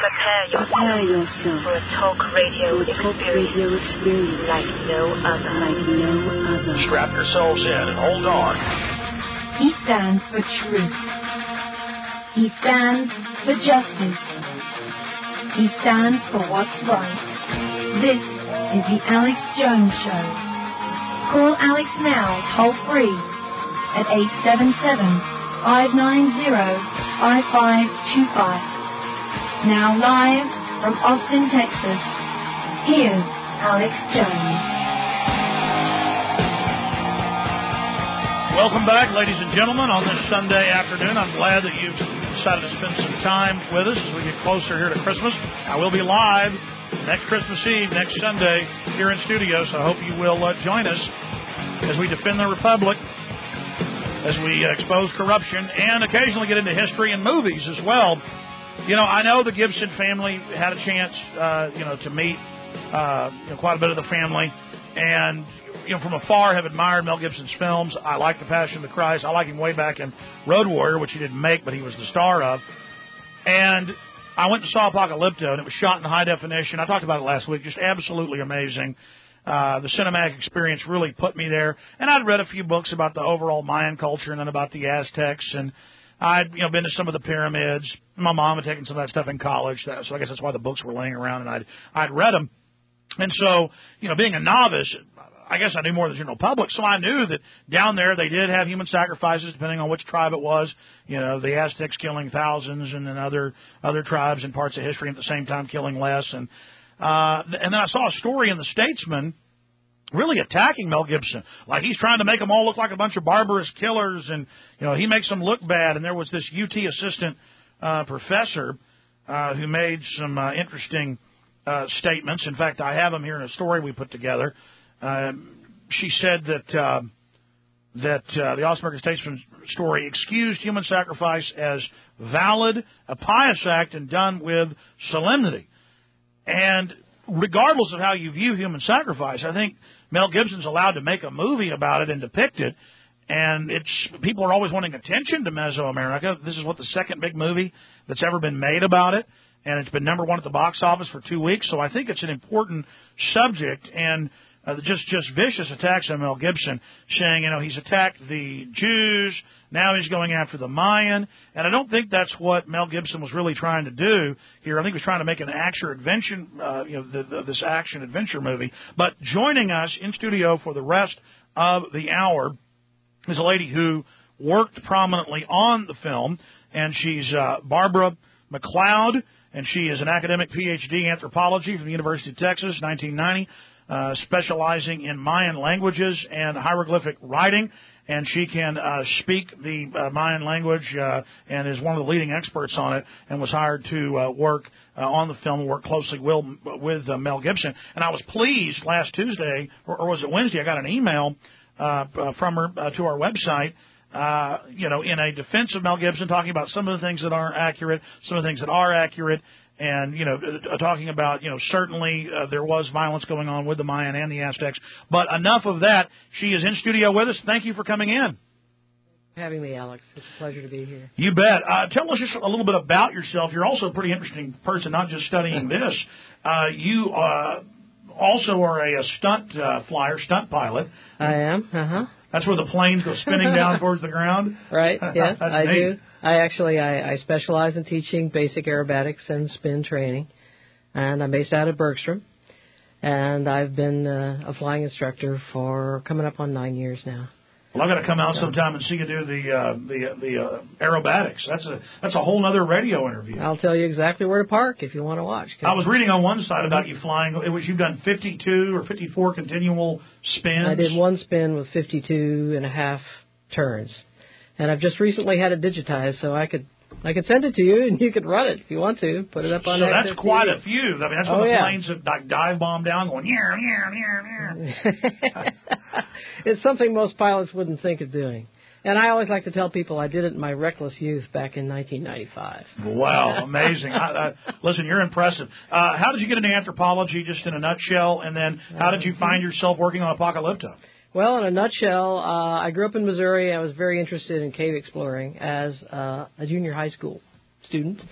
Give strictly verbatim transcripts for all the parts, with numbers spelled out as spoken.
Prepare yourself, Prepare yourself for a talk radio, for a talk experience, radio experience like no other. like no other. Strap yourselves in and hold on. He stands for truth. He stands for justice. He stands for what's right. This is the Alex Jones Show. Call Alex now toll free at eight seven seven, five nine zero, five five two five. Now live from Austin, Texas, here's Alex Jones. Welcome back, ladies and gentlemen, on this Sunday afternoon. I'm glad that you've decided to spend some time with us as we get closer here to Christmas. I will be live next Christmas Eve, next Sunday, here in studio, so I hope you will uh, join us as we defend the Republic, as we uh, expose corruption, and occasionally get into history and movies as well. You know, I know the Gibson family had a chance, uh, you know, to meet uh, you know, quite a bit of the family, and, you know, from afar have admired Mel Gibson's films. I like The Passion of the Christ. I like him way back in Road Warrior, which he didn't make, but he was the star of. And I went and saw Apocalypto, and it was shot in high definition. I talked about it last week. Just absolutely amazing. Uh, the cinematic experience really put me there. And I'd read a few books about the overall Mayan culture and then about the Aztecs, and I'd, you know, been to some of the pyramids. My mom had taken some of that stuff in college, so I guess that's why the books were laying around, and I'd, I'd read them. And so, you know, being a novice, I guess I knew more than the general public, so I knew that down there they did have human sacrifices, depending on which tribe it was. You know, the Aztecs killing thousands, and then other other tribes in parts of history at the same time killing less. And uh, and then I saw a story in the Statesman really attacking Mel Gibson, like he's trying to make them all look like a bunch of barbarous killers, and, you know, he makes them look bad. And there was this U T assistant uh, professor uh, who made some uh, interesting uh, statements. In fact, I have them here in a story we put together. Uh, she said that uh, that uh, the Austin American Statesman story excused human sacrifice as valid, a pious act, and done with solemnity. And regardless of how you view human sacrifice, I think Mel Gibson's allowed to make a movie about it and depict it. And it's people are always wanting attention to Mesoamerica. This is what the second big movie that's ever been made about it, and it's been number one at the box office for two weeks. So I think it's an important subject, and uh, just just vicious attacks on Mel Gibson, saying, you know, he's attacked the Jews, now he's going after the Mayan, and I don't think that's what Mel Gibson was really trying to do here. I think he was trying to make an action adventure, uh, you know, the, the, this action adventure movie. But joining us in studio for the rest of the hour is a lady who worked prominently on the film, and she's uh, Barbara McLeod, and she is an academic P H D in anthropology from the University of Texas, nineteen ninety, uh, specializing in Mayan languages and hieroglyphic writing, and she can uh, speak the uh, Mayan language uh, and is one of the leading experts on it, and was hired to uh, work uh, on the film and work closely with, with uh, Mel Gibson. And I was pleased last Tuesday, or, or was it Wednesday, I got an email uh, from her uh, to our website, uh, you know, in a defense of Mel Gibson, talking about some of the things that aren't accurate, some of the things that are accurate, and, you know, uh, talking about, you know, certainly uh, there was violence going on with the Mayan and the Aztecs. But enough of that. She is in studio with us. Thank you for coming in. Having me, Alex. It's a pleasure to be here. You bet. Uh, tell us just a little bit about yourself. You're also a pretty interesting person, not just studying this. Uh, you uh, also are a, a stunt uh, flyer, stunt pilot. I am. Uh-huh. That's where the planes go spinning down towards the ground? Right, yes, I neat. do. I actually, I, I specialize in teaching basic aerobatics and spin training, and I'm based out of Bergstrom, and I've been uh, a flying instructor for coming up on nine years now. Well, I've got to come out sometime and see you do the uh, the the uh, aerobatics. That's a that's a whole other radio interview. I'll tell you exactly where to park if you want to watch. I was reading on one side about you flying. It was you've done fifty-two or fifty-four continual spins. I did one spin with fifty-two and a half turns, and I've just recently had it digitized, so I could I could send it to you and you could run it if you want to. Put it up on. So that's quite a few. I mean, that's when oh, the yeah. planes have like dive bomb down, going yeah yeah yeah yeah. It's something most pilots wouldn't think of doing. And I always like to tell people I did it in my reckless youth back in nineteen ninety-five. Wow, amazing. I, I, listen, you're impressive. Uh, how did you get into anthropology, just in a nutshell? And then how did you find yourself working on Apocalypto? Well, in a nutshell, uh, I grew up in Missouri. I was very interested in cave exploring as uh, a junior high school student.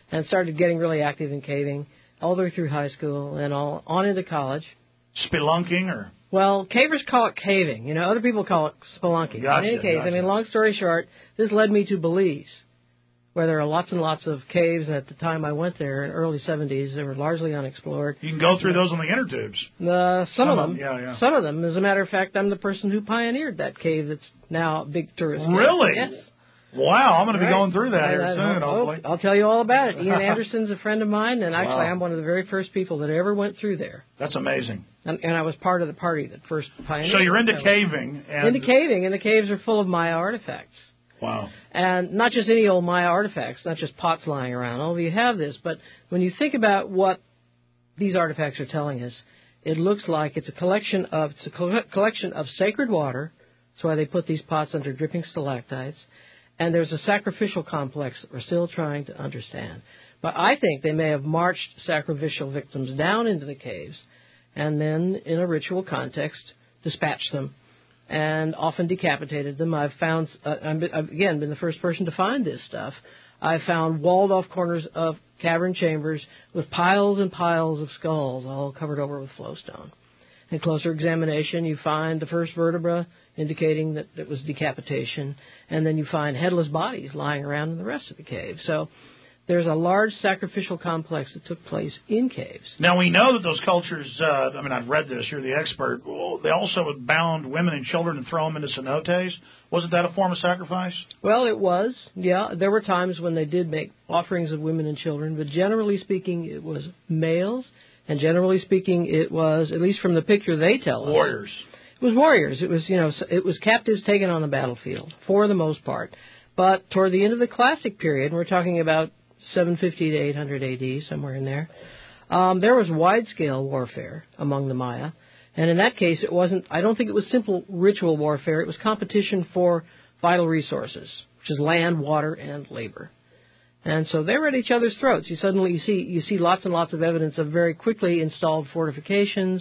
and started getting really active in caving all the way through high school and all on into college. Spelunking or? Well, cavers call it caving. You know, other people call it spelunking. Gotcha, In any case, gotcha. I mean, long story short, this led me to Belize, where there are lots and lots of caves. And at the time I went there, in the early seventies, they were largely unexplored. You can go through those on the inner tubes. Uh, some, Some of of them. them, yeah, yeah. Some of them. As a matter of fact, I'm the person who pioneered that cave that's now a big tourist cave. Really? Yes. Wow, I'm going to be Right. going through that I- here I- soon, oh, hopefully. I'll tell you all about it. Ian Anderson's a friend of mine, and actually Wow. I'm one of the very first people that ever went through there. That's amazing. And, and I was part of the party that first pioneered. So you're into it. caving. And Into caving, and the caves are full of Maya artifacts. Wow. And not just any old Maya artifacts, not just pots lying around. All of you have this, but when you think about what these artifacts are telling us, it looks like it's a collection of it's a coll- collection of sacred water. That's why they put these pots under dripping stalactites. And there's a sacrificial complex that we're still trying to understand. But I think they may have marched sacrificial victims down into the caves and then, in a ritual context, dispatched them and often decapitated them. I've found, uh, I've again been the first person to find this stuff. I've found walled-off corners of cavern chambers with piles and piles of skulls, all covered over with flowstone. In closer examination, you find the first vertebra, indicating that it was decapitation, and then you find headless bodies lying around in the rest of the cave. So there's a large sacrificial complex that took place in caves. Now, we know that those cultures, uh, I mean, I've read this, you're the expert, well, they also bound women and children and throw them into cenotes. Wasn't that a form of sacrifice? Well, it was, yeah. There were times when they did make offerings of women and children, but generally speaking, it was males, and generally speaking, it was, at least from the picture they tell us, Warriors. It was warriors. It was, you know, it was captives taken on the battlefield, for the most part. But toward the end of the Classic period, and we're talking about seven fifty to eight hundred A D, somewhere in there, um, there was wide-scale warfare among the Maya. And in that case, it wasn't, I don't think it was simple ritual warfare. It was competition for vital resources, which is land, water, and labor. And so they were at each other's throats. You suddenly you see you see lots and lots of evidence of very quickly installed fortifications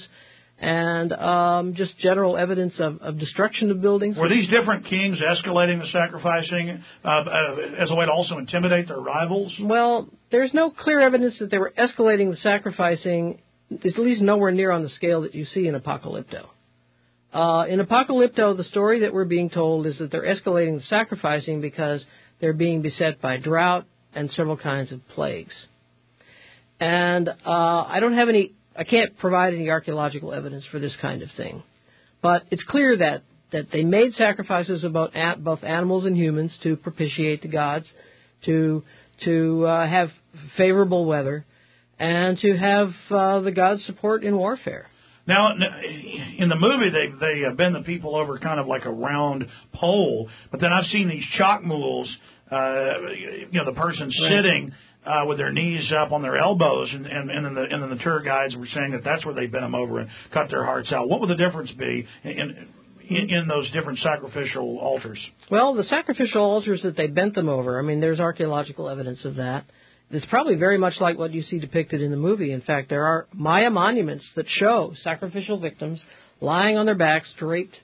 and um, just general evidence of, of destruction of buildings. Were these different kings escalating the sacrificing uh, uh, as a way to also intimidate their rivals? Well, there's no clear evidence that they were escalating the sacrificing. It's at least nowhere near on the scale that you see in Apocalypto. Uh, in Apocalypto, the story that we're being told is that they're escalating the sacrificing because they're being beset by drought and several kinds of plagues. And uh, I don't have any, I can't provide any archaeological evidence for this kind of thing. But it's clear that, that they made sacrifices of both, both animals and humans to propitiate the gods, to, to uh, have favorable weather, and to have uh, the gods' support in warfare. Now, in the movie, they they uh, bend the people over kind of like a round pole, but then I've seen these chalk mules, uh, you know, the person Right. sitting uh, with their knees up on their elbows, and, and, and, then the, and then the tour guides were saying that that's where they bent them over and cut their hearts out. What would the difference be in, in, in those different sacrificial altars? Well, the sacrificial altars that they bent them over, I mean, there's archaeological evidence of that. It's probably very much like what you see depicted in the movie. In fact, there are Maya monuments that show sacrificial victims lying on their backs, draped,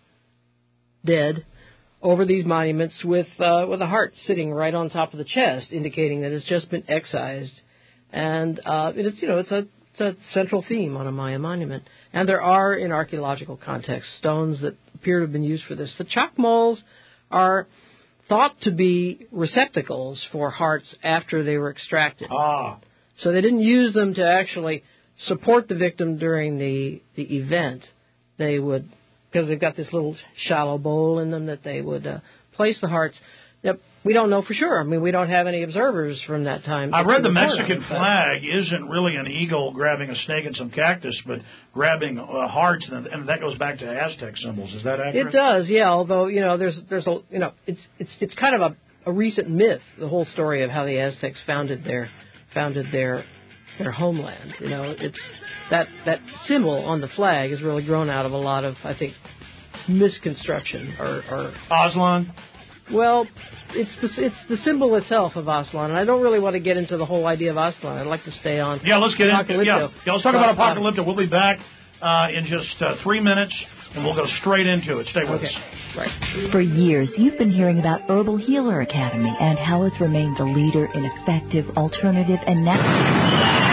dead, over these monuments with uh, with a heart sitting right on top of the chest, indicating that it's just been excised. And uh, it's you know it's a it's a central theme on a Maya monument. And there are, in archaeological context, stones that appear to have been used for this. The chalk moles are thought to be receptacles for hearts after they were extracted. Ah. So they didn't use them to actually support the victim during the, the event. They would, because they've got this little shallow bowl in them, that they would uh, place the hearts. Now, we don't know for sure. I mean, we don't have any observers from that time. I read the report on Mexican it, but- flag isn't really an eagle grabbing a snake and some cactus, but grabbing uh, hearts, and, and that goes back to Aztec symbols. Is that accurate? It does, yeah. Although you know, there's there's a you know, it's it's it's kind of a, a recent myth. The whole story of how the Aztecs founded their founded their their homeland. You know, it's that that symbol on the flag has really grown out of a lot of, I think, misconstruction or. or Aslan? Well, it's the it's the symbol itself of Aslan, and I don't really want to get into the whole idea of Aslan. I'd like to stay on. Yeah, let's get into Apocalypto. yeah. yeah. Let's talk about But, uh, Apocalypto. We'll be back uh, in just uh, three minutes and we'll go straight into it. Stay with Okay. us. Right. For years, you've been hearing about Herbal Healer Academy and how it's remained the leader in effective, alternative, and natural...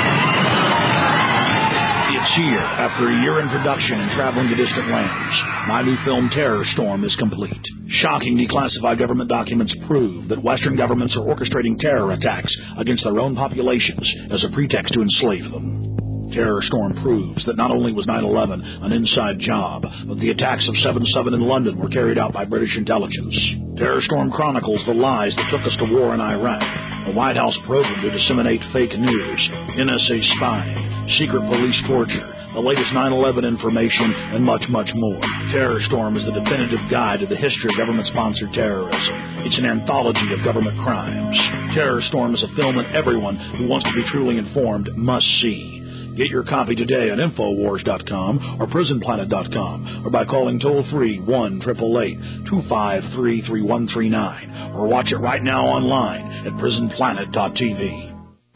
It's here. After a year in production and traveling to distant lands, my new film Terror Storm is complete. Shocking declassified government documents prove that Western governments are orchestrating terror attacks against their own populations as a pretext to enslave them. Terror Storm proves that not only was nine eleven an inside job, but the attacks of seven seven in London were carried out by British intelligence. Terror Storm chronicles the lies that took us to war in Iraq, a White House program to disseminate fake news, N S A spying, secret police torture, the latest nine eleven information, and much, much more. Terror Storm is the definitive guide to the history of government-sponsored terrorism. It's an anthology of government crimes. Terror Storm is a film that everyone who wants to be truly informed must see. Get your copy today at Infowars dot com or Prison Planet dot com or by calling toll-free one eight eight eight, two five three, three one three nine or watch it right now online at Prison Planet dot T V.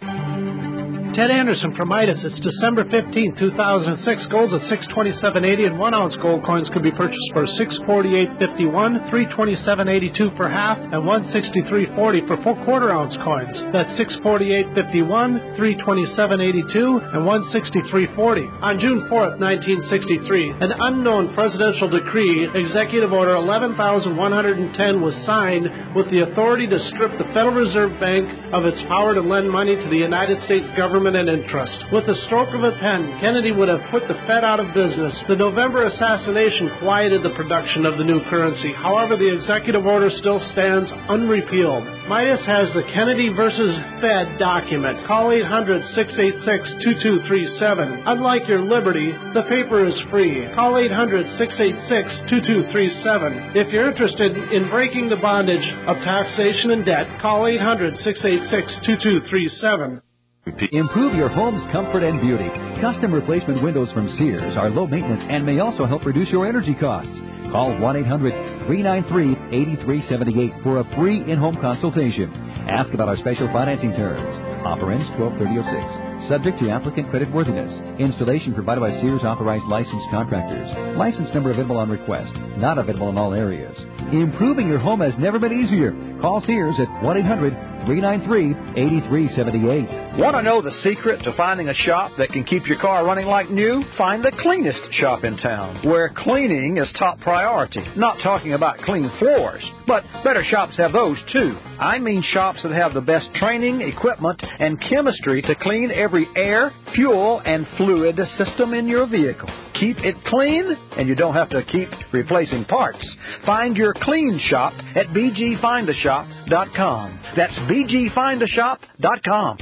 Ted Anderson from Midas. It's December fifteenth, two thousand six. Gold's at six twenty-seven eighty, and one ounce gold coins could be purchased for six forty-eight fifty-one, three twenty-seven eighty-two for half, and one sixty-three forty for four quarter ounce coins. That's six forty-eight fifty-one, three twenty-seven eighty-two, and one sixty-three forty. On June fourth, nineteen sixty-three, an unknown presidential decree, Executive Order eleven thousand one hundred ten, was signed with the authority to strip the Federal Reserve Bank of its power to lend money to the United States government and interest. With the stroke of a pen, Kennedy would have put the Fed out of business. The November assassination quieted the production of the new currency. However, the executive order still stands unrepealed. Midas has the Kennedy versus Fed document. Call eight hundred, six eight six, two two three seven. Unlike your liberty, the paper is free. Call eight hundred, six eight six, two two three seven. If you're interested in breaking the bondage of taxation and debt, call eight hundred, six eight six, two two three seven. Improve your home's comfort and beauty. Custom replacement windows from Sears are low maintenance and may also help reduce your energy costs. Call one eight hundred, three nine three, eight three seven eight for a free in-home consultation. Ask about our special financing terms. Offer ends twelve thirty oh six. Subject to applicant creditworthiness. Installation provided by Sears authorized licensed contractors. License number available on request. Not available in all areas. Improving your home has never been easier. Call Sears at one eight hundred, three nine three, eight three seven eight. Want to know the secret to finding a shop that can keep your car running like new? Find the cleanest shop in town, where cleaning is top priority. Not talking about clean floors, but better shops have those too. I mean shops that have the best training, equipment, and chemistry to clean every air, fuel, and fluid system in your vehicle. Keep it clean, and you don't have to keep replacing parts. Find your clean shop at b g find a shop dot com. That's b g find a shop dot com.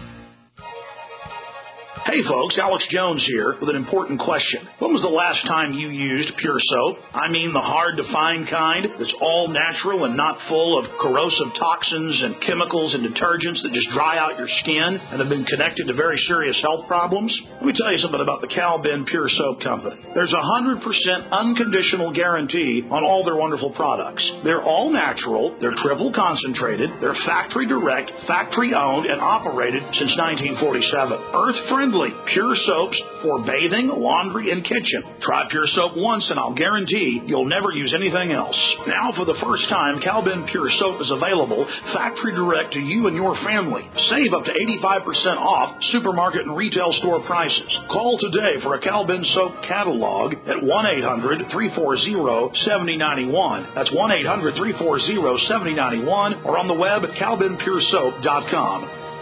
Hey folks, Alex Jones here with an important question. When was the last time you used Pure Soap? I mean the hard-to-find kind that's all natural and not full of corrosive toxins and chemicals and detergents that just dry out your skin and have been connected to very serious health problems? Let me tell you something about the Cal Ben Pure Soap Company. There's a one hundred percent unconditional guarantee on all their wonderful products. They're all natural, they're triple concentrated, they're factory direct, factory owned, and operated since nineteen forty-seven. Earth-friendly. Pure soaps for bathing, laundry, and kitchen. Try Pure Soap once and I'll guarantee you'll never use anything else. Now for the first time, Cal Ben Pure Soap is available factory direct to you and your family. Save up to eighty-five percent off supermarket and retail store prices. Call today for a Cal Ben Soap catalog at one eight hundred, three four zero, seven zero nine one. That's one eight hundred, three four zero, seven zero nine one or on the web at cal ben pure soap dot com.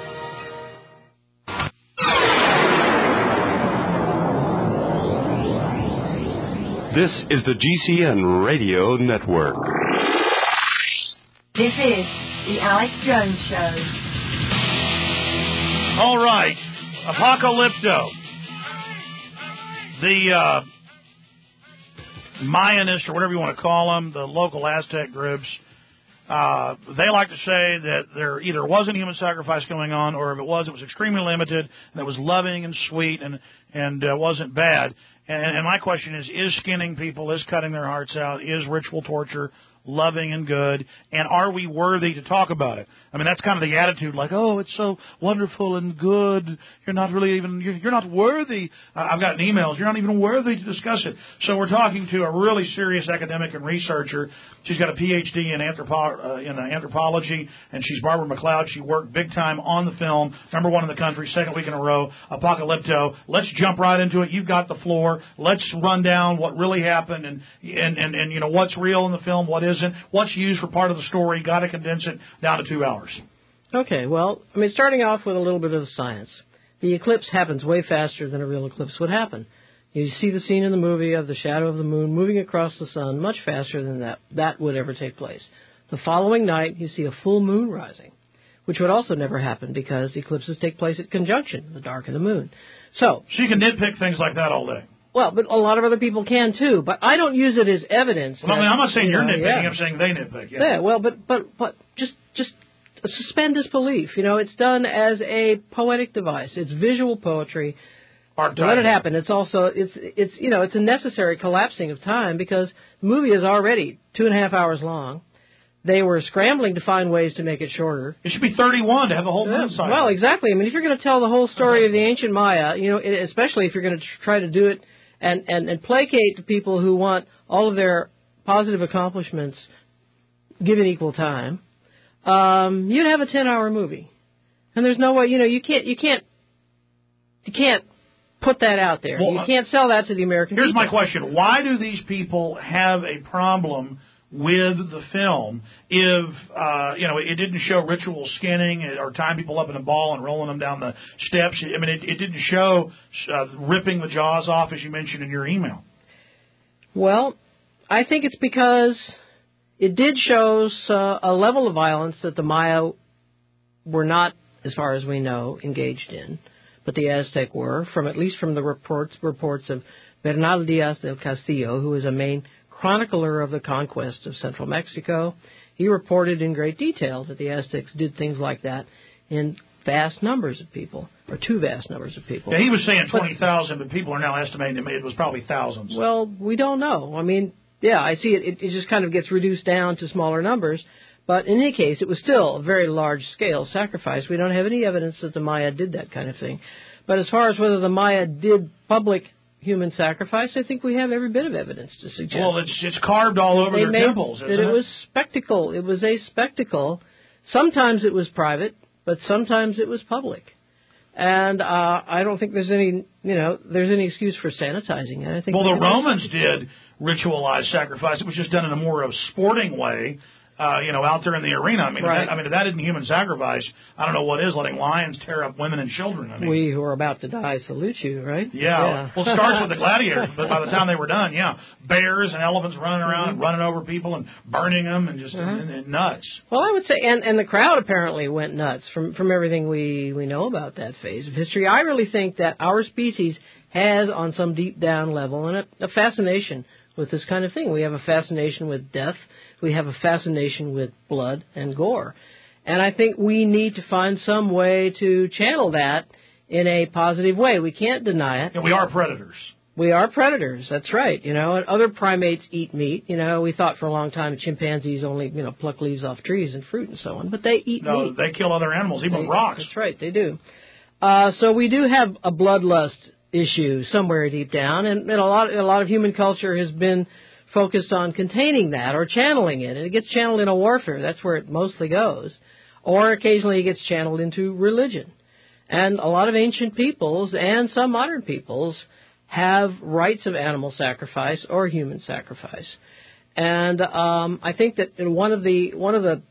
This is the G C N Radio Network. This is the Alex Jones Show. All right, Apocalypto. The uh, Mayanists, or whatever you want to call them, the local Aztec groups, uh, they like to say that there either wasn't human sacrifice going on, or if it was, it was extremely limited, and it was loving and sweet and, and uh, wasn't bad. And, and my question is, is skinning people, is cutting their hearts out, is ritual torture loving and good, and are we worthy to talk about it? I mean, that's kind of the attitude, like, oh, it's so wonderful and good. You're not really even, you're, you're not worthy. Uh, I've gotten emails, you're not even worthy to discuss it. So we're talking to a really serious academic and researcher. She's got a P H D in, anthropo- uh, in uh, anthropology, and she's Barbara McLeod. She worked big time on the film, number one in the country, second week in a row, Apocalypto. Let's jump right into it. You've got the floor. Let's run down what really happened and, and, and, and you know, what's real in the film, what isn't, what's used for part of the story. Got to condense it down to two hours. Okay, well, I mean, starting off with a little bit of the science. The eclipse happens way faster than a real eclipse would happen. You see the scene in the movie of the shadow of the moon moving across the sun much faster than that that would ever take place. The following night, you see a full moon rising, which would also never happen because eclipses take place at conjunction, the dark and the moon. So, so you can nitpick things like that all day. Well, but a lot of other people can too. But I don't use it as evidence. Well, that, I mean, I'm not saying you you're know, nitpicking. Yeah. I'm saying they nitpick. Yeah. yeah. Well, but but but just just suspend disbelief. You know, it's done as a poetic device. It's visual poetry. Archetype. Let it happen. It's also it's it's you know it's a necessary collapsing of time because the movie is already two and a half hours long. They were scrambling to find ways to make it shorter. It should be thirty-one to have the whole moon cycle. Well, exactly. I mean, if you're going to tell the whole story of the ancient Maya, you know, especially if you're going to try to do it and, and, and placate the people who want all of their positive accomplishments given equal time, um, you'd have a ten-hour movie. And there's no way, you know, you can't, you can't, you can't put that out there. Well, you can't sell that to the American here's people. Here's my question. Why do these people have a problem with the film if, uh, you know, it didn't show ritual skinning or tying people up in a ball and rolling them down the steps? I mean, it, it didn't show uh, ripping the jaws off, as you mentioned in your email. Well, I think it's because it did show uh, a level of violence that the Maya were not, as far as we know, engaged in, but the Aztec were, from at least from the reports reports of Bernal Diaz del Castillo, who was a main chronicler of the conquest of central Mexico. He reported in great detail that the Aztecs did things like that in vast numbers of people, or two vast numbers of people. Yeah, he was saying twenty thousand, but people are now estimating it was probably thousands. Well, we don't know. I mean, yeah, I see it. It, it just kind of gets reduced down to smaller numbers. But in any case, it was still a very large-scale sacrifice. We don't have any evidence that the Maya did that kind of thing. But as far as whether the Maya did public human sacrifice, I think we have every bit of evidence to suggest. Well, it's it's carved all over they their made, temples, isn't it? it? It was spectacle. It was a spectacle. Sometimes it was private, but sometimes it was public. And uh, I don't think there's any, you know, there's any excuse for sanitizing it. I think. Well, the Romans did ritualized sacrifice. It was just done in a more of sporting way. Uh, you know, out there in the arena. I mean, right. if that, I mean, if that isn't human sacrifice, I don't know what is. Letting lions tear up women and children. I mean, we who are about to die salute you, right? Yeah. yeah. Well, it starts with the gladiators, but by the time they were done, yeah, bears and elephants running around, mm-hmm. running over people and burning them, and just uh-huh. and, and nuts. Well, I would say, and and the crowd apparently went nuts from from everything we we know about that phase of history. I really think that our species has, on some deep down level, and a, a fascination with this kind of thing. We have a fascination with death. We have a fascination with blood and gore. And I think we need to find some way to channel that in a positive way. We can't deny it. And we are predators. We are predators. That's right. You know, and other primates eat meat. You know, we thought for a long time chimpanzees only, you know, pluck leaves off trees and fruit and so on. But they eat no, meat. No, they kill other animals, even they, rocks. That's right. They do. Uh, so we do have a bloodlust issue somewhere deep down. And, and a lot, a lot of human culture has been focused on containing that or channeling it. And it gets channeled into warfare. That's where it mostly goes. Or occasionally it gets channeled into religion. And a lot of ancient peoples and some modern peoples have rites of animal sacrifice or human sacrifice. And um, I think that one of the one of the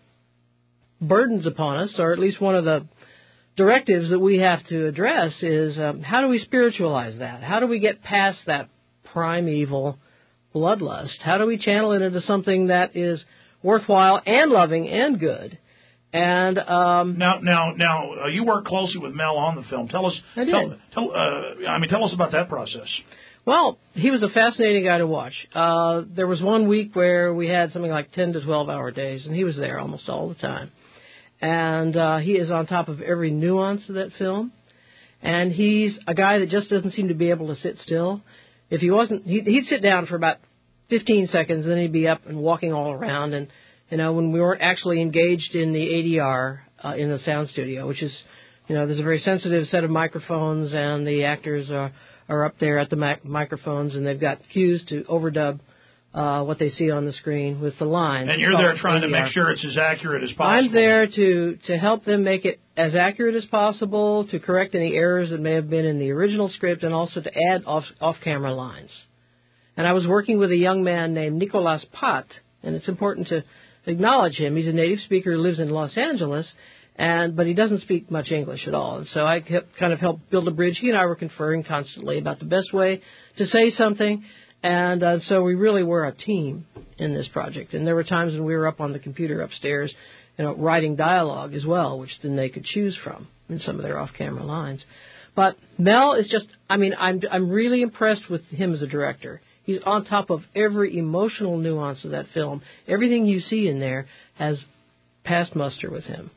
burdens upon us, or at least one of the directives that we have to address, is um, how do we spiritualize that? How do we get past that primeval bloodlust? How do we channel it into something that is worthwhile and loving and good? And um, now, now, now, uh, you work closely with Mel on the film. Tell us, I did. Tell, tell, uh, I mean, tell us about that process. Well, he was a fascinating guy to watch. Uh, there was one week where we had something like ten to twelve hour days, and he was there almost all the time. And uh, he is on top of every nuance of that film. And he's a guy that just doesn't seem to be able to sit still. If he wasn't, he'd, he'd sit down for about fifteen seconds, and then he'd be up and walking all around. And, you know, when we weren't actually engaged in the A D R uh, in the sound studio, which is, you know, there's a very sensitive set of microphones, and the actors are, are up there at the mic- microphones, and they've got cues to overdub uh, what they see on the screen with the lines. And you're there trying to make sure it's as accurate as possible. I'm there to, to help them make it as accurate as possible, to correct any errors that may have been in the original script, and also to add off, off-camera lines. And I was working with a young man named Nicolas Pat, and it's important to acknowledge him. He's a native speaker who lives in Los Angeles, and but he doesn't speak much English at all. And so I kept, kind of helped build a bridge. He and I were conferring constantly about the best way to say something, and uh, so we really were a team in this project. And there were times when we were up on the computer upstairs, you know, writing dialogue as well, which then they could choose from in some of their off-camera lines. But Mel is just, I mean, I'm I'm really impressed with him as a director. He's on top of every emotional nuance of that film. Everything you see in there has passed muster with him.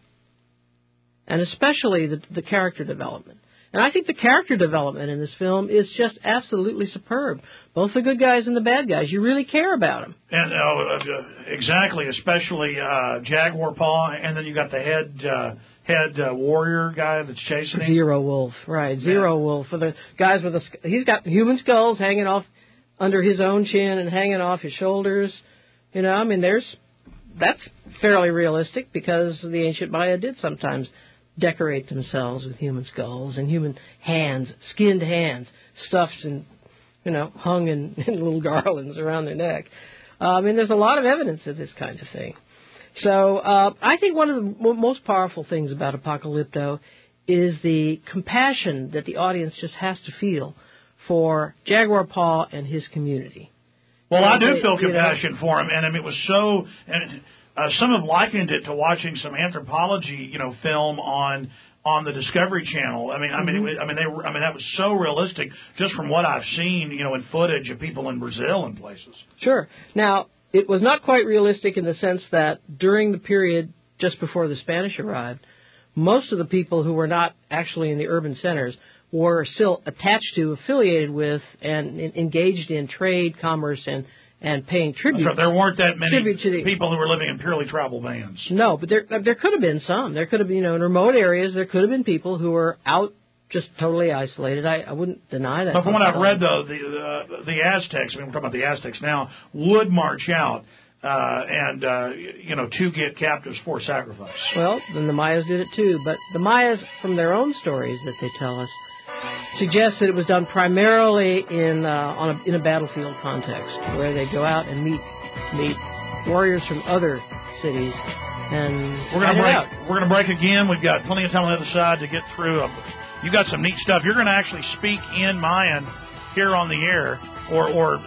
And especially the, the character development. And I think the character development in this film is just absolutely superb. Both the good guys and the bad guys. You really care about them. And uh, exactly, especially uh, Jaguar Paw, and then you got the head uh, head uh, warrior guy that's chasing him. Zero Wolf, right? Zero yeah. Wolf for the guys with the. He's got human skulls hanging off under his own chin and hanging off his shoulders. You know, I mean, there's that's fairly realistic because the ancient Maya did sometimes decorate themselves with human skulls and human hands, skinned hands, stuffed and, you know, hung in, in little garlands around their neck. Uh, I mean, there's a lot of evidence of this kind of thing. So uh, I think one of the m- most powerful things about Apocalypto is the compassion that the audience just has to feel for Jaguar Paw and his community. Well, and I do they, feel compassion know, for him, and I mean, it was so... And, Uh, some have likened it to watching some anthropology, you know, film on on the Discovery Channel. I mean, I mean, mm-hmm. it was, I mean, they were, I mean, that was so realistic just from what I've seen, you know, in footage of people in Brazil and places. Sure. Now, it was not quite realistic in the sense that during the period just before the Spanish arrived, most of the people who were not actually in the urban centers were still attached to, affiliated with, and in, engaged in trade, commerce, and and paying tribute. Right. There weren't that many the, people who were living in purely travel vans. No, but there there could have been some. There could have been, you know, in remote areas, there could have been people who were out just totally isolated. I, I wouldn't deny that. But from what I've read, though, the, uh, the Aztecs, I mean, we're talking about the Aztecs now, would march out uh, and, uh, you know, to get captives for sacrifice. Well, then the Mayas did it too. But the Mayas, from their own stories that they tell us, suggests that it was done primarily in uh, on a, in a battlefield context, where they go out and meet meet warriors from other cities, and we're going to break. Out. We're going to break again. We've got plenty of time on the other side to get through. You got some neat stuff. You're going to actually speak in Mayan here on the air, or or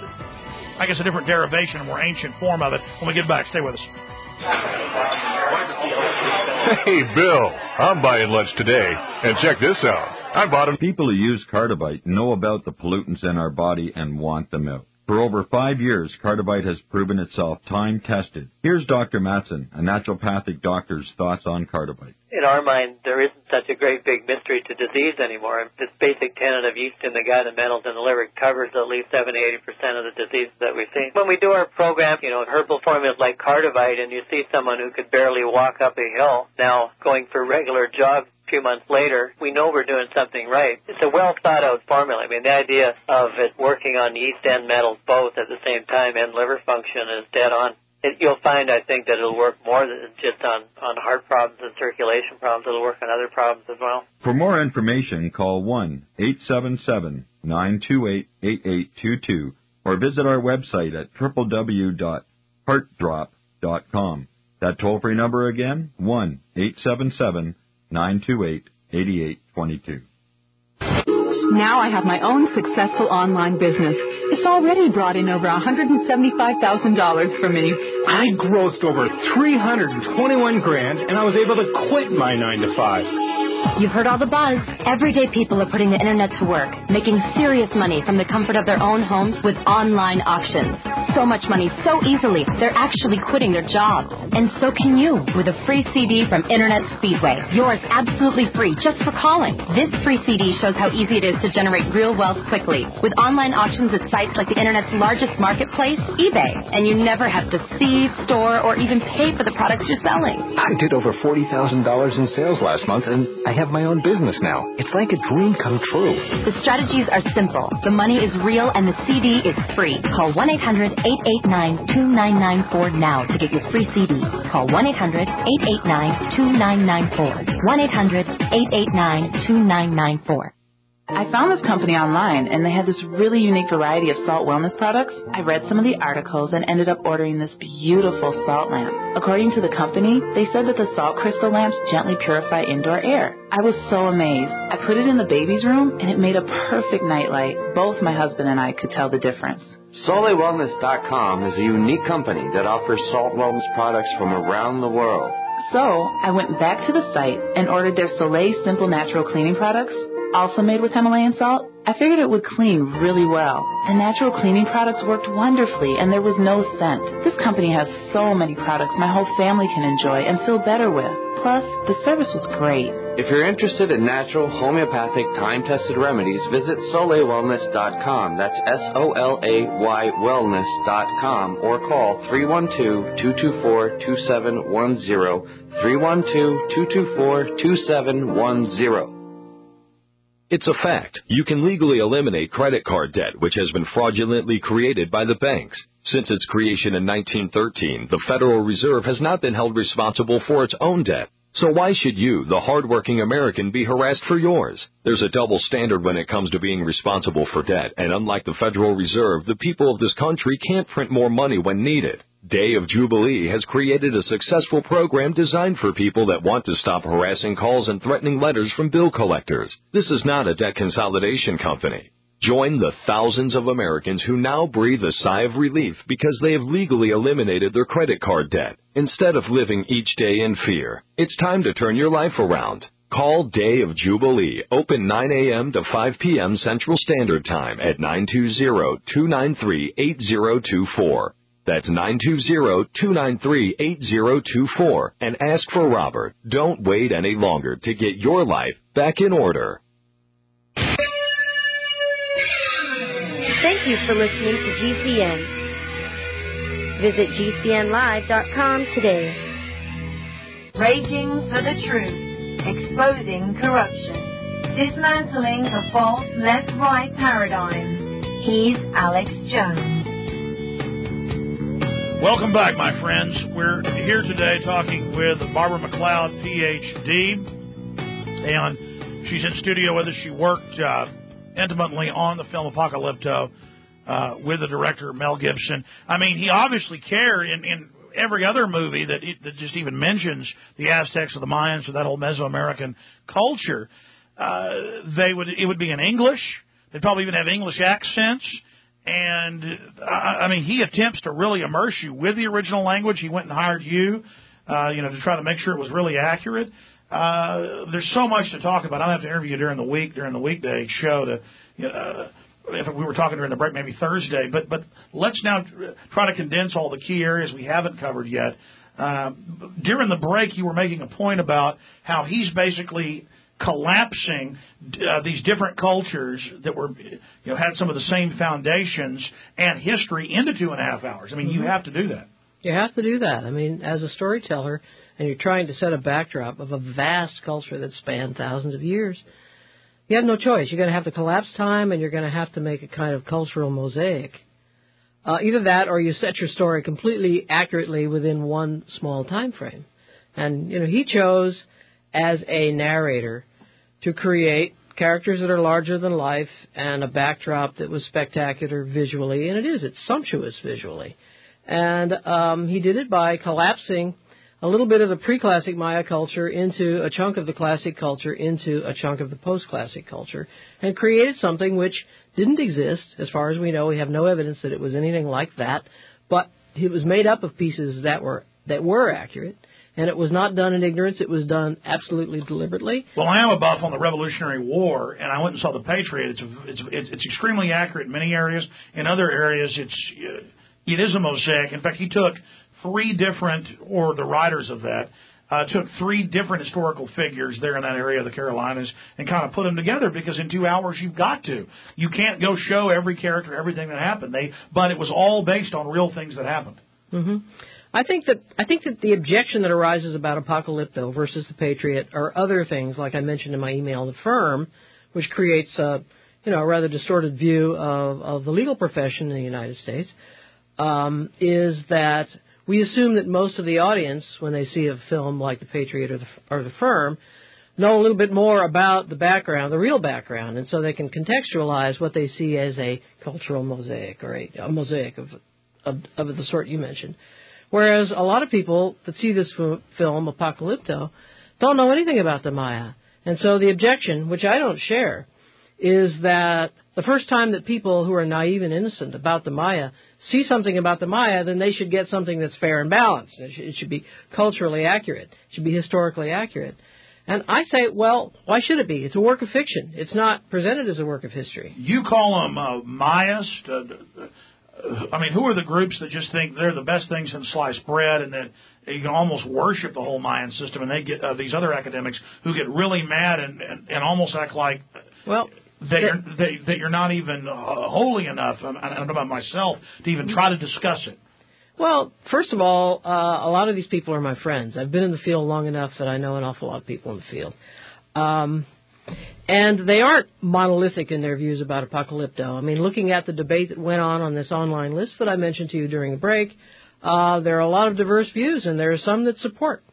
I guess a different derivation, a more ancient form of it. When we get back, stay with us. Hey, Bill, I'm buying lunch today, and check this out. I bought them. People who use Cardivite know about the pollutants in our body and want them out. For over five years, Cardivite has proven itself time-tested. Here's Doctor Matson, a naturopathic doctor's thoughts on Cardivite. In our mind, there isn't such a great big mystery to disease anymore. This basic tenet of yeast in the gut and metals in the liver covers at least seventy to eighty percent of the diseases that we see. When we do our program, you know, herbal formulas like Cardivite, and you see someone who could barely walk up a hill now going for regular jogs few months later, we know we're doing something right. It's a well-thought-out formula. I mean, the idea of it working on yeast and metals both at the same time and liver function is dead on. It, you'll find, I think, that it'll work more than just on, on heart problems and circulation problems. It'll work on other problems as well. For more information, call one eight seven seven, nine two eight, eight eight two two or visit our website at w w w dot heart drop dot com. That toll-free number again, one eight seven seven, nine two eight, eight eight two two. Now I have my own successful online business. It's already brought in over one hundred seventy-five thousand dollars for me. I grossed over three hundred twenty-one grand, and I was able to quit my nine to five. You've heard all the buzz. Everyday people are putting the internet to work, making serious money from the comfort of their own homes with online auctions. so much money so easily, they're actually quitting their jobs. And so can you with a free C D from Internet Speedway. Yours absolutely free just for calling. This free C D shows how easy it is to generate real wealth quickly with online auctions at sites like the Internet's largest marketplace, eBay. And you never have to see, store, or even pay for the products you're selling. I did over forty thousand dollars in sales last month, and I have my own business now. It's like a dream come true. The strategies are simple. The money is real, and the C D is free. Call one eight hundred, eight eight nine, two nine nine four now to get your free C D. Call one eight hundred, eight eight nine, two nine nine four. one eight hundred, eight eight nine, two nine nine four. I found this company online, and they had this really unique variety of salt wellness products. I read some of the articles and ended up ordering this beautiful salt lamp. According to the company, they said that the salt crystal lamps gently purify indoor air. I was so amazed. I put it in the baby's room, and it made a perfect nightlight. Both my husband and I could tell the difference. Soleil Wellness dot com is a unique company that offers salt wellness products from around the world. So I went back to the site and ordered their Soleil Simple Natural Cleaning products, also made with Himalayan salt. I figured it would clean really well. The natural cleaning products worked wonderfully, and there was no scent. This company has so many products my whole family can enjoy and feel better with. Plus, the service was great. If you're interested in natural, homeopathic, time-tested remedies, visit Soleil Wellness dot com. That's S O L A Y Wellness dot com, or call three one two, two two four, two seven one zero, three one two, two two four, two seven one zero. It's a fact. You can legally eliminate credit card debt, which has been fraudulently created by the banks. Since its creation in nineteen thirteen, the Federal Reserve has not been held responsible for its own debt. So why should you, the hardworking American, be harassed for yours? There's a double standard when it comes to being responsible for debt, and unlike the Federal Reserve, the people of this country can't print more money when needed. Day of Jubilee has created a successful program designed for people that want to stop harassing calls and threatening letters from bill collectors. This is not a debt consolidation company. Join the thousands of Americans who now breathe a sigh of relief because they have legally eliminated their credit card debt instead of living each day in fear. It's time to turn your life around. Call Day of Jubilee, open nine a.m. to five p.m. Central Standard Time at nine two zero, two nine three, eight zero two four. That's nine two zero, two nine three, eight zero two four. And ask for Robert. Don't wait any longer to get your life back in order. Thank you for listening to G C N. Visit G C N live dot com today. Raging for the truth, exposing corruption, dismantling the false left-right paradigm. He's Alex Jones. Welcome back, my friends. We're here today talking with Barbara McLeod, P H D, and she's in studio with us. She worked uh, intimately on the film Apocalypto uh, with the director Mel Gibson. I mean, he obviously cared in, in every other movie that, it, that just even mentions the Aztecs or the Mayans or that whole Mesoamerican culture. Uh, they would it would be in English. They'd probably even have English accents. And, I, I mean, he attempts to really immerse you with the original language. He went and hired you, uh, you know, to try to make sure it was really accurate. Uh, there's so much to talk about. I'll have to interview you during the week, during the weekday show to, you know, uh, if we were talking during the break, maybe Thursday. But, but let's now try to condense all the key areas we haven't covered yet. Uh, during the break, you were making a point about how he's basically collapsing uh, these different cultures that were, you know, had some of the same foundations and history into two and a half hours. I mean, mm-hmm. you have to do that. You have to do that. I mean, as a storyteller, and you're trying to set a backdrop of a vast culture that spanned thousands of years, you have no choice. You're going to have to collapse time, and you're going to have to make a kind of cultural mosaic. Uh, either that, or you set your story completely accurately within one small time frame. And, you know, he chose, as a narrator, to create characters that are larger than life and a backdrop that was spectacular visually, and it is. It's sumptuous visually. And um, he did it by collapsing a little bit of the pre-classic Maya culture into a chunk of the classic culture into a chunk of the post-classic culture, and created something which didn't exist. As far as we know, we have no evidence that it was anything like that, but it was made up of pieces that were that were accurate. And it was not done in ignorance. It was done absolutely deliberately. Well, I am a buff on the Revolutionary War, and I went and saw The Patriot. It's a, it's it's, it's extremely accurate in many areas. In other areas, it's It is a mosaic. In fact, he took three different, or the writers of that, uh, took three different historical figures there in that area of the Carolinas and kind of put them together, because in two hours you've got to. You can't go show every character everything that happened. They, but it was all based on real things that happened. Mm-hmm. I think that I think that the objection that arises about Apocalypto versus the Patriot are other things, like I mentioned in my email, the firm, which creates a you know a rather distorted view of, of the legal profession in the United States. Um, is that we assume that most of the audience, when they see a film like The Patriot or the, or the Firm, know a little bit more about the background, the real background, and so they can contextualize what they see as a cultural mosaic or a, a mosaic of, of of the sort you mentioned. Whereas a lot of people that see this f- film, Apocalypto, don't know anything about the Maya. And so the objection, which I don't share, is that the first time that people who are naive and innocent about the Maya see something about the Maya, then they should get something that's fair and balanced. It should, it should be culturally accurate. It should be historically accurate. And I say, well, why should it be? It's a work of fiction. It's not presented as a work of history. You call them uh, Mayas? Uh, I mean, who are the groups that just think they're the best thing since sliced bread, and that you can almost worship the whole Mayan system, and they get uh, these other academics who get really mad and, and, and almost act like well that you're, that, that you're not even uh, holy enough, I don't know about myself, to even try to discuss it. Well, first of all, uh, a lot of these people are my friends. I've been in the field long enough that I know an awful lot of people in the field. Um, and they aren't monolithic in their views about Apocalypto. I mean, looking at the debate that went on on this online list that I mentioned to you during the break, uh, there are a lot of diverse views, and there are some that support,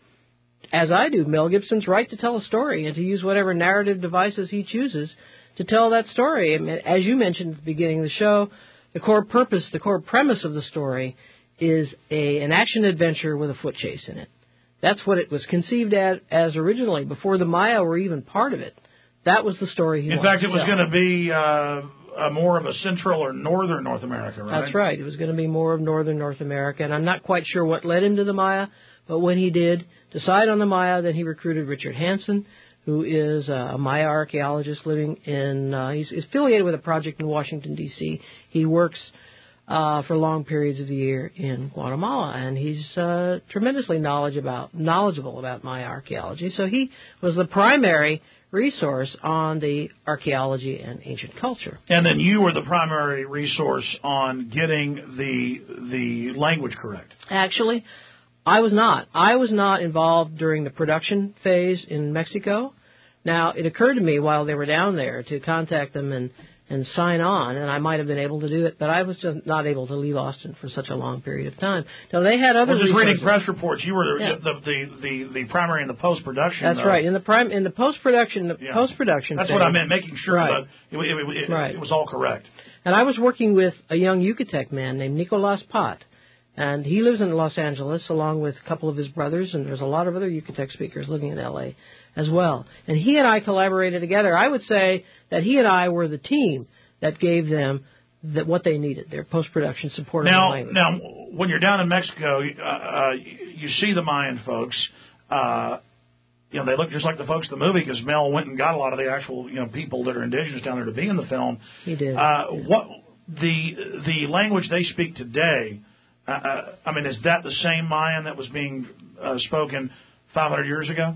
as I do, Mel Gibson's right to tell a story and to use whatever narrative devices he chooses to tell that story. I mean, as you mentioned at the beginning of the show, the core purpose, the core premise of the story is a an action-adventure with a foot chase in it. That's what it was conceived as, as originally, before the Maya were even part of it. That was the story he In wanted fact, it to was tell. going to be uh, a more of a central or northern North America, right? That's right. It was going to be more of northern North America, and I'm not quite sure what led him to the Maya, but when he did decide on the Maya, then he recruited Richard Hansen, who is a Maya archaeologist living in, uh, he's affiliated with a project in Washington, D C He works uh, for long periods of the year in Guatemala, and he's uh, tremendously knowledge about, knowledgeable about Maya archaeology. So he was the primary resource on the archaeology and ancient culture. And then you were the primary resource on getting the the language correct. Actually, I was not. I was not involved during the production phase in Mexico. Now, it occurred to me while they were down there to contact them and, and sign on, and I might have been able to do it, but I was just not able to leave Austin for such a long period of time. Now, they had other well, just resources. reading press reports, you were Yeah. the, the, the, the primary in the post-production. That's though. right. In the prime, in the post-production, the Yeah. post-production That's phase, what I meant, making sure right. that it, it, it, Right. it was all correct. And I was working with a young Yucatec man named Nicolas Pot, and he lives in Los Angeles along with a couple of his brothers, and there's a lot of other Yucatec speakers living in L A as well. And he and I collaborated together. I would say that he and I were the team that gave them that what they needed, their post-production support of the Now, language. now, when you're down in Mexico, uh, uh, you see the Mayan folks. Uh, you know, they look just like the folks in the movie, because Mel went and got a lot of the actual, you know, people that are indigenous down there to be in the film. He did. Uh, what the the language they speak today? Uh, uh, I mean, is that the same Mayan that was being uh, spoken five hundred years ago?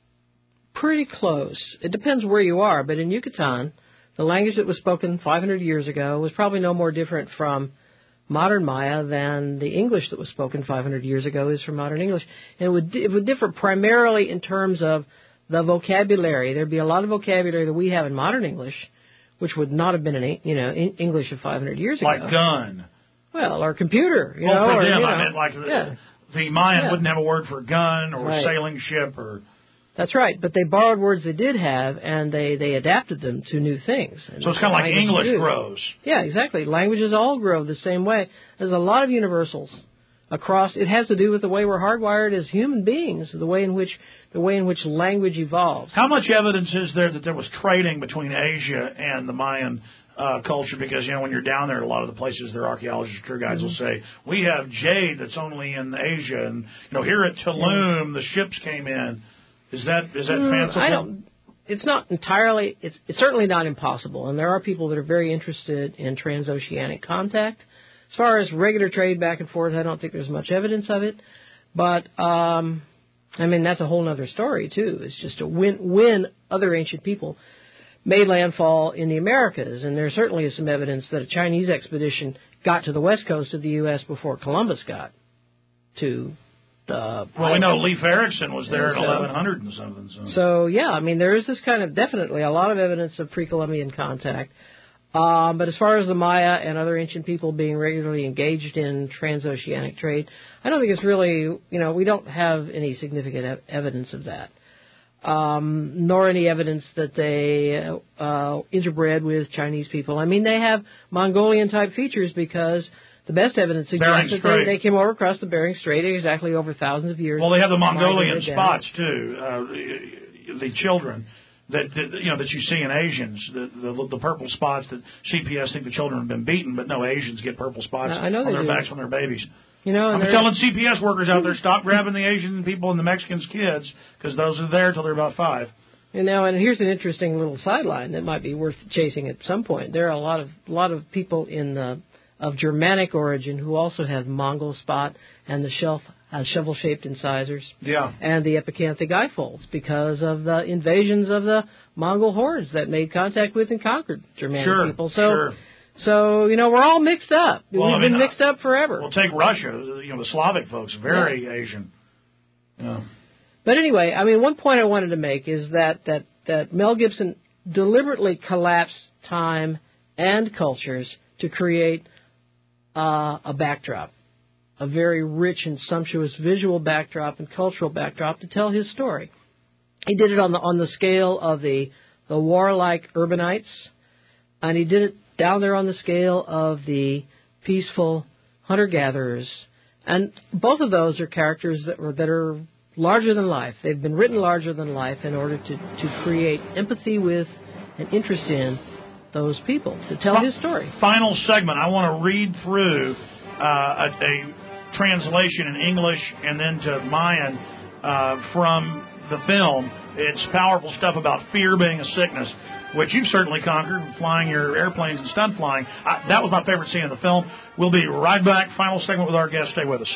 Pretty close. It depends where you are, but in Yucatan, the language that was spoken five hundred years ago was probably no more different from modern Maya than the English that was spoken five hundred years ago is from modern English. And it would, it would differ primarily in terms of the vocabulary. There'd be a lot of vocabulary that we have in modern English, which would not have been in, you know, in English of five hundred years Like ago. Like gun. Well, or computer, you well, know. for or, them, you know, I meant like yeah. the, the Mayan Yeah. wouldn't have a word for gun or Right. sailing ship or... That's right, but they borrowed words they did have, and they, they adapted them to new things. And So it's kind of like language English do. grows. Yeah, exactly. Languages all grow the same way. There's a lot of universals across. It has to do with the way we're hardwired as human beings, the way in which the way in which language evolves. How much evidence is there that there was trading between Asia and the Mayan uh, culture? Because, you know, when you're down there, a lot of the places their archaeologists, tour guides Mm-hmm. will say, we have jade that's only in Asia. And, you know, here at Tulum, the ships came in. Is that is that Mm, fanciful? I don't. It's not entirely. It's it's certainly not impossible, and there are people that are very interested in transoceanic contact. As far as regular trade back and forth, I don't think there's much evidence of it. But, um, I mean, that's a whole other story, too. It's just a when, when other ancient people made landfall in the Americas. And there certainly is some evidence that a Chinese expedition got to the west coast of the U S before Columbus got to the... Well, we know Leif Erikson was there so, in eleven hundred and something. So. so, yeah, I mean, there is this kind of definitely a lot of evidence of pre-Columbian contact. Um, but as far as the Maya and other ancient people being regularly engaged in transoceanic trade, I don't think it's really, you know, we don't have any significant ev- evidence of that. Um, nor any evidence that they uh, interbred with Chinese people. I mean, they have Mongolian-type features because the best evidence suggests that they, they came over across the Bering Strait exactly over thousands of years. Well, they have the Mongolian spots, too, uh, the, the children. That, that you know that you see in Asians, the, the the purple spots that C P S think the children have been beaten, but no, Asians get purple spots I know on their do. backs when they're babies. You know, I'm telling C P S workers out there, stop grabbing the Asian people and the Mexicans' kids, because those are there till they're about five. You know, and here's an interesting little sideline that might be worth chasing at some point. There are a lot of a lot of people in the, of Germanic origin who also have Mongol spot and the shelf. Uh, shovel-shaped incisors, yeah, and the epicanthic eye folds because of the invasions of the Mongol hordes that made contact with and conquered Germanic sure, people. So, sure. so you know, we're all mixed up. Well, We've I mean, been mixed up forever. Well, take Russia. You know, the Slavic folks, very yeah. Asian. Yeah. But anyway, I mean, one point I wanted to make is that that that Mel Gibson deliberately collapsed time and cultures to create uh, a backdrop. A very rich and sumptuous visual backdrop and cultural backdrop to tell his story. He did it on the on the scale of the the warlike urbanites, and he did it down there on the scale of the peaceful hunter-gatherers. And both of those are characters that are, that are larger than life. They've been written larger than life in order to, to create empathy with and interest in those people, to tell his story. Final segment, I want to read through uh, a, a translation in English and then to Mayan uh, from the film. It's powerful stuff about fear being a sickness, which you've certainly conquered, flying your airplanes and stunt flying. I, that was my favorite scene in the film. We'll be right back. Final segment with our guest. Stay with us.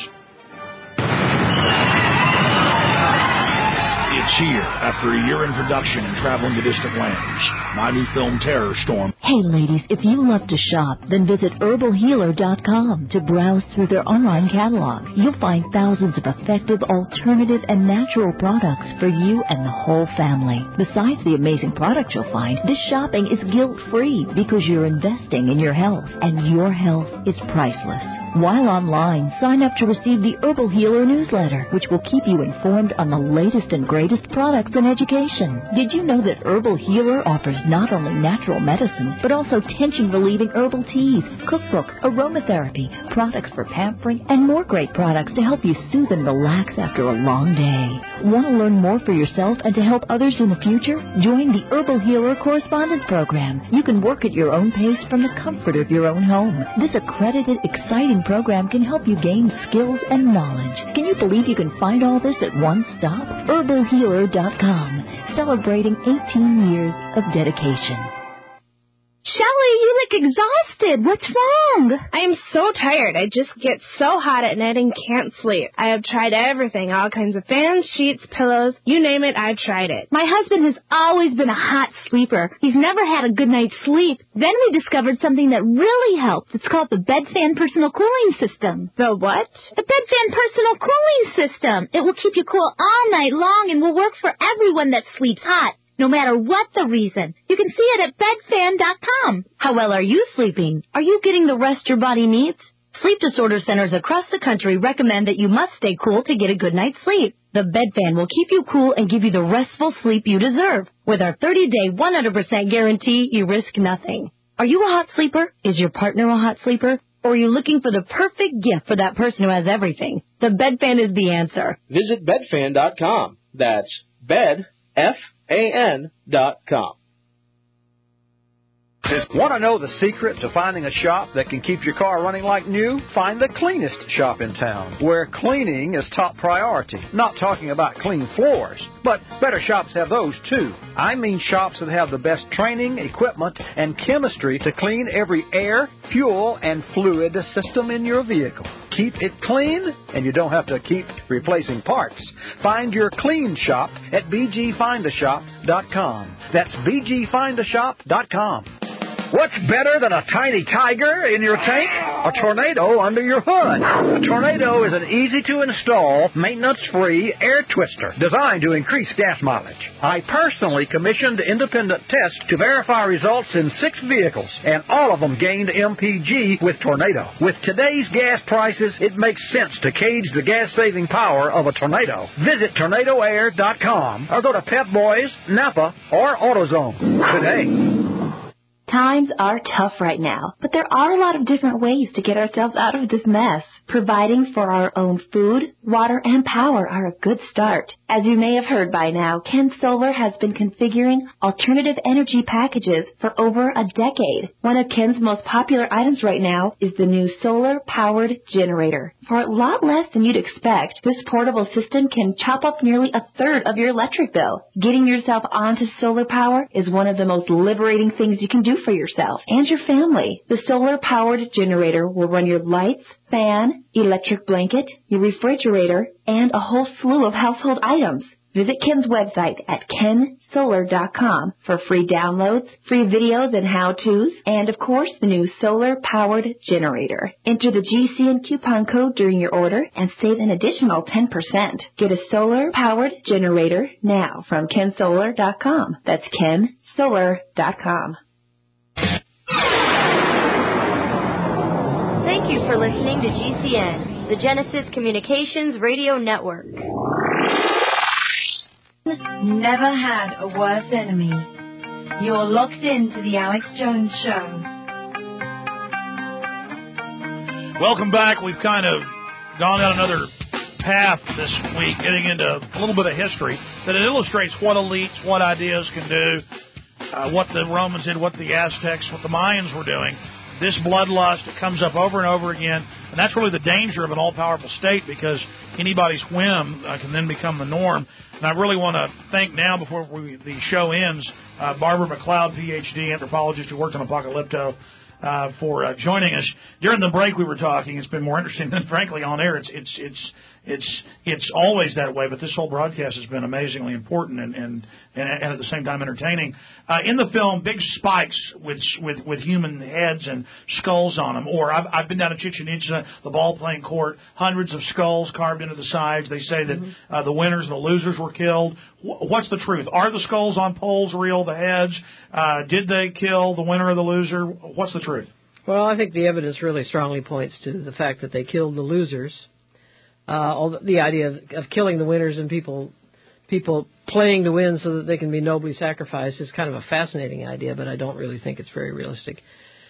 It's here after a year in production and traveling to distant lands. My new film, Terror Storm. Hey, ladies, if you love to shop, then visit herbal healer dot com to browse through their online catalog. You'll find thousands of effective, alternative, and natural products for you and the whole family. Besides the amazing products you'll find, this shopping is guilt-free because you're investing in your health, and your health is priceless. While online, sign up to receive the Herbal Healer newsletter, which will keep you informed on the latest and greatest products and education. Did you know that Herbal Healer offers not only natural medicine, but also tension-relieving herbal teas, cookbooks, aromatherapy, products for pampering, and more great products to help you soothe and relax after a long day? Want to learn more for yourself and to help others in the future? Join the Herbal Healer Correspondence Program. You can work at your own pace from the comfort of your own home. This accredited, exciting program can help you gain skills and knowledge. Can you believe you can find all this at one stop? herbal healer dot com, celebrating eighteen years of dedication. Shelley, you look exhausted. What's wrong? I am so tired. I just get so hot at night and can't sleep. I have tried everything, all kinds of fans, sheets, pillows, you name it, I've tried it. My husband has always been a hot sleeper. He's never had a good night's sleep. Then we discovered something that really helps. It's called the BedFan Personal Cooling System. The what? The BedFan Personal Cooling System. It will keep you cool all night long and will work for everyone that sleeps hot. No matter what the reason. You can see it at bed fan dot com. How well are you sleeping? Are you getting the rest your body needs? Sleep disorder centers across the country recommend that you must stay cool to get a good night's sleep. The BedFan will keep you cool and give you the restful sleep you deserve. With our thirty-day, one hundred percent guarantee, you risk nothing. Are you a hot sleeper? Is your partner a hot sleeper? Or are you looking for the perfect gift for that person who has everything? The BedFan is the answer. Visit bed fan dot com. That's bed, F A N dot com. Want to know the secret to finding a shop that can keep your car running like new? Find the cleanest shop in town, where cleaning is top priority. Not talking about clean floors, but better shops have those too. I mean shops that have the best training, equipment, and chemistry to clean every air, fuel, and fluid system in your vehicle. Keep it clean, and you don't have to keep replacing parts. Find your clean shop at b g find a shop dot com. That's b g find a shop dot com. What's better than a tiny tiger in your tank? A tornado under your hood. A tornado is an easy-to-install, maintenance-free air twister designed to increase gas mileage. I personally commissioned independent tests to verify results in six vehicles, and all of them gained M P G with Tornado. With today's gas prices, it makes sense to gauge the gas-saving power of a tornado. Visit tornado air dot com or go to Pep Boys, Napa, or AutoZone today. Times are tough right now, but there are a lot of different ways to get ourselves out of this mess. Providing for our own food, water, and power are a good start. As you may have heard by now, Ken Solar has been configuring alternative energy packages for over a decade. One of Ken's most popular items right now is the new solar-powered generator. For a lot less than you'd expect, this portable system can chop up nearly a third of your electric bill. Getting yourself onto solar power is one of the most liberating things you can do for yourself and your family. The solar-powered generator will run your lights, fan, electric blanket, your refrigerator, and a whole slew of household items. Visit Ken's website at ken solar dot com for free downloads, free videos and how-tos, and, of course, the new solar-powered generator. Enter the G C N coupon code during your order and save an additional ten percent. Get a solar-powered generator now from ken solar dot com. That's ken solar dot com. Thank you for listening to G C N, the Genesis Communications Radio Network. Never had a worse enemy. You're locked into the Alex Jones Show. Welcome back. We've kind of gone down another path this week, getting into a little bit of history that it illustrates what elites, what ideas can do, uh, what the Romans did, what the Aztecs, what the Mayans were doing. This bloodlust, it comes up over and over again, and that's really the danger of an all-powerful state, because anybody's whim uh, can then become the norm. And I really want to thank now, before we, the show ends, uh, Barbara McLeod, P H D, anthropologist who worked on Apocalypto, uh, for uh, joining us. During the break we were talking, it's been more interesting than, frankly, on air. It's it's it's it's it's always that way, but this whole broadcast has been amazingly important and and, and, and at the same time entertaining. Uh, in the film, big spikes with with with human heads and skulls on them. Or I've, I've been down to Chichen Itza, the ball-playing court, hundreds of skulls carved into the sides. They say that mm-hmm. uh, the winners and the losers were killed. W- what's the truth? Are the skulls on poles real, the heads? Uh, did they kill the winner or the loser? What's the truth? Well, I think the evidence really strongly points to the fact that they killed the losers. Uh, all the, the idea of, of killing the winners and people people playing to win so that they can be nobly sacrificed is kind of a fascinating idea, but I don't really think it's very realistic.